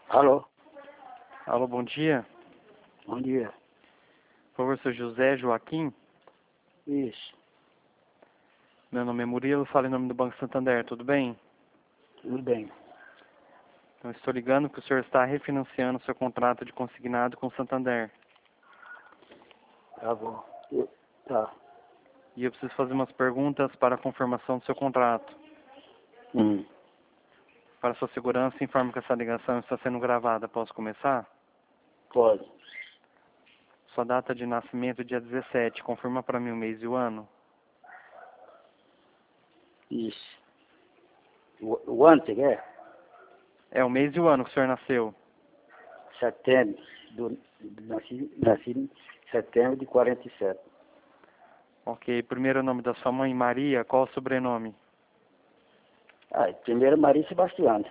Alô, Alô, bom dia. bom dia. Por favor, seu José Joaquim. Isso, Meu nome é Murilo, falo em nome do Banco Santander, tudo bem? tudo bem. Então, estou ligando que o senhor está refinanciando seu contrato de consignado com o Santander. Tá bom. Tá. E eu preciso fazer umas perguntas para a confirmação do seu contrato. Hum, Para sua segurança, informo que essa ligação está sendo gravada. Posso começar? pode. Sua data de nascimento, dia 17. Confirma para mim o mês e o ano. Isso. O antes, é? É o mês e o ano que o senhor nasceu. Setembro. Nasci em setembro de 47. Ok. Primeiro nome da sua mãe, Maria. Qual o sobrenome? Ah, primeiro Maria Sebastiana.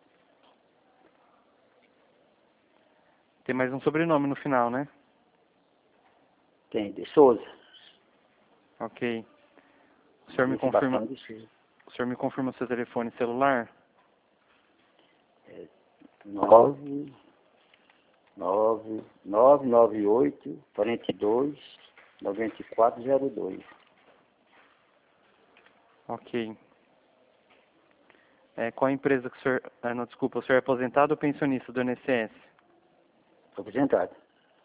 Tem mais um sobrenome no final, né? Tem de Souza. Ok. O senhor me Maria confirma, Sebastiana de Souza. o senhor me confirma seu telefone celular? 998 42 9402. Ok. Qual a empresa que o senhor... não, desculpa, o senhor é aposentado ou pensionista do INSS? Estou aposentado.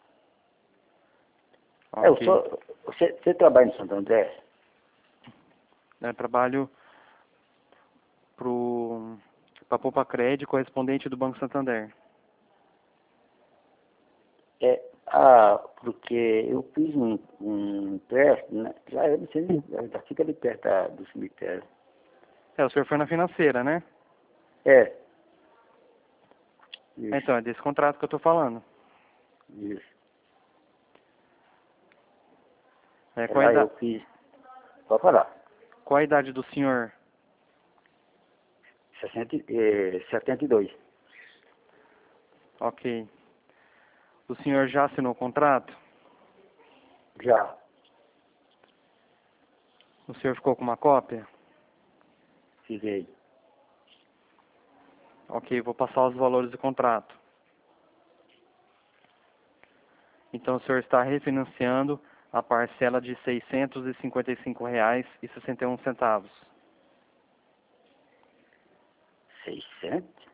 Ok. Você trabalha em Santo André? Eu trabalho para Poupa Crédito, correspondente do Banco Santander. Porque eu fiz um empréstimo, né? Lá eu não sei nem, fica ali perto do cemitério. O senhor foi na financeira, né? É, isso, Então, é desse contrato que eu estou falando. isso. Qual Lá eu fiz, pode falar, qual a idade do senhor? 72. Ok. O senhor já assinou o contrato? Já, O senhor ficou com uma cópia? fiquei. Ok, vou passar os valores do contrato. Então, o senhor está refinanciando a parcela de R$ 655,61. 600?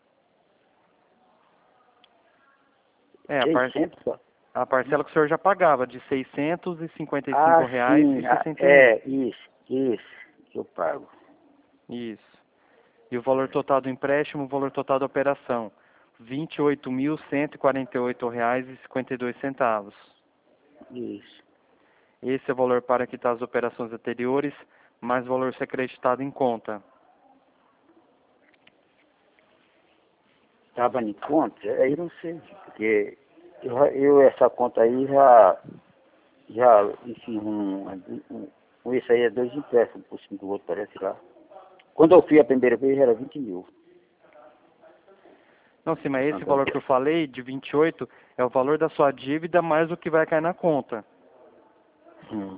É, 600 só? a parcela que o senhor já pagava, de R$ 655,61 Ah, sim, isso, que eu pago. Isso. E o valor total do empréstimo, o valor total da operação, R$ 28.148,52. Isso. Esse é o valor para quitar as operações anteriores, mais o valor ser acreditado em conta. Estava em conta? Aí não sei, porque essa conta aí já enfim, isso aí é 2 empréstimos por cima do outro, parece lá. Quando eu fui a primeira vez era 20 mil. Não, sim, mas esse valor que Santander. eu falei, de 28, é o valor da sua dívida mais o que vai cair na conta. Hum,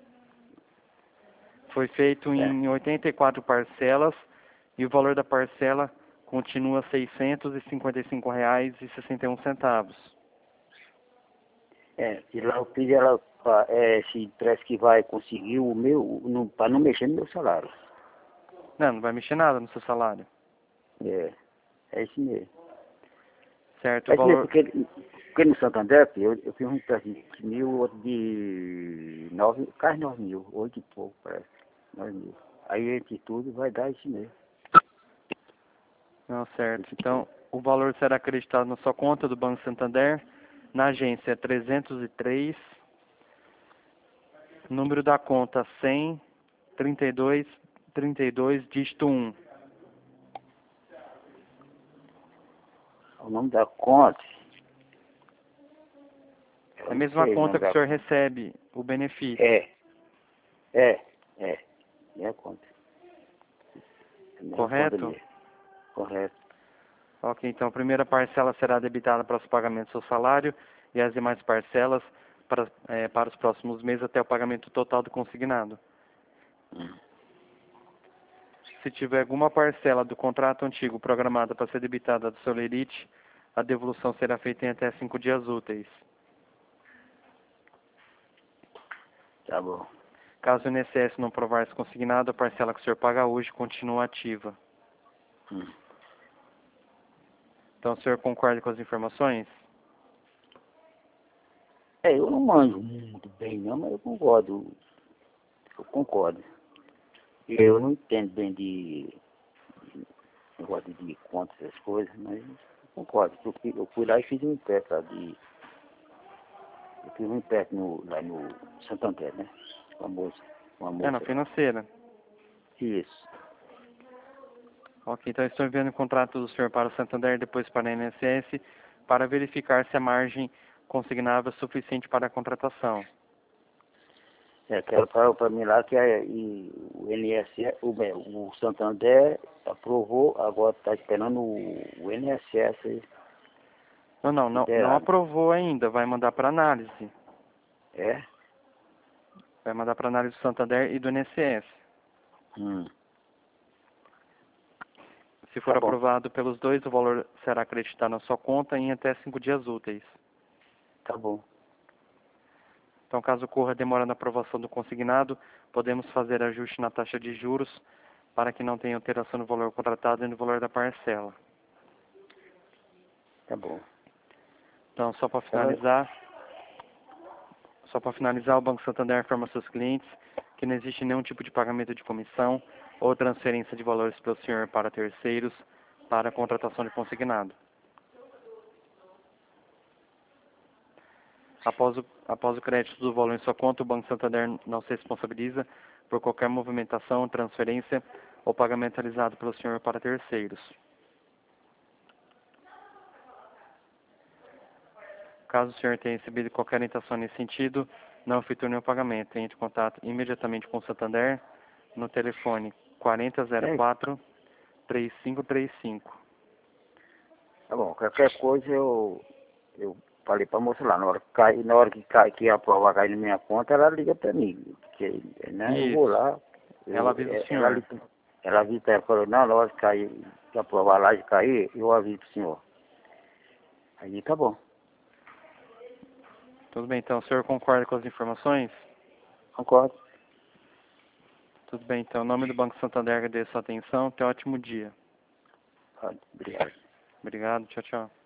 Foi feito é. em 84 parcelas e o valor da parcela continua R$ 655,61. E lá eu pedi ela, esse empréstimo que vai conseguir o meu, para não mexer no meu salário. Não vai mexer nada no seu salário. É isso mesmo. Certo, o É isso mesmo, valor... porque no Santander, eu fiz um empréstimo de 20 mil, outro de 9, quase 9 mil, 8 e pouco, parece. 9 mil. Aí, entre tudo, vai dar isso mesmo. Não, certo. Então, o valor será acreditado na sua conta do Banco Santander, na agência 303, número da conta 100 32 32, dígito 1. O nome da conta, É eu a não mesma sei o conta nome que o da senhor conta. recebe o benefício. É, é, é a conta. É a mesma conta Correto? mesmo. Correto. Ok, então a primeira parcela será debitada para os pagamentos do seu salário e as demais parcelas para os próximos meses até o pagamento total do consignado. Hum. Se tiver alguma parcela do contrato antigo programada para ser debitada do seu lerite, a devolução será feita em até 5 dias úteis. Tá bom. Caso o INSS não provar esse consignado, a parcela que o senhor paga hoje continua ativa. Então, o senhor concorda com as informações? Eu não manjo muito bem não, mas eu concordo. Eu concordo. Eu não entendo bem de negócio de contas, essas coisas, mas eu concordo. Eu fui lá e fiz um empréstimo lá eu fiz um empréstimo lá no Santander, né? Com a moça. É, na financeira. Isso. Ok, então estou enviando o contrato do senhor para o Santander, depois para a INSS, para verificar se a margem consignável é suficiente para a contratação. Que ela falou para mim lá que o INSS, o Santander aprovou, agora está esperando o INSS. Não aprovou ainda, vai mandar para análise. É? Vai mandar para análise do Santander e do INSS. Se for aprovado pelos dois, o valor será acreditado na sua conta em até 5 dias úteis. Tá bom. Então, caso ocorra demora na aprovação do consignado, podemos fazer ajuste na taxa de juros para que não tenha alteração no valor contratado e no valor da parcela. Tá bom. Então, só para finalizar, o Banco Santander informa seus clientes que não existe nenhum tipo de pagamento de comissão ou transferência de valores pelo senhor para terceiros para a contratação de consignado. Após o crédito do valor em sua conta, o Banco Santander não se responsabiliza por qualquer movimentação, transferência ou pagamento realizado pelo senhor para terceiros. Caso o senhor tenha recebido qualquer orientação nesse sentido, não efetue nenhum pagamento. Entre em contato imediatamente com o Santander no telefone 4004-3535. Tá bom. Qualquer coisa eu falei pra moça lá, na hora que aprovar cair na minha conta, ela liga pra mim. Porque, né, eu vou lá. Ela avisa o senhor. Ela avisa, ela falou, não, na hora que aprovar lá de cair, eu aviso pro senhor. Aí tá bom. Tudo bem, então o senhor concorda com as informações? Concordo. Tudo bem, então, em nome do Banco Santander, agradeço a sua atenção. Tenha um ótimo dia. Obrigado. Obrigado, tchau, tchau.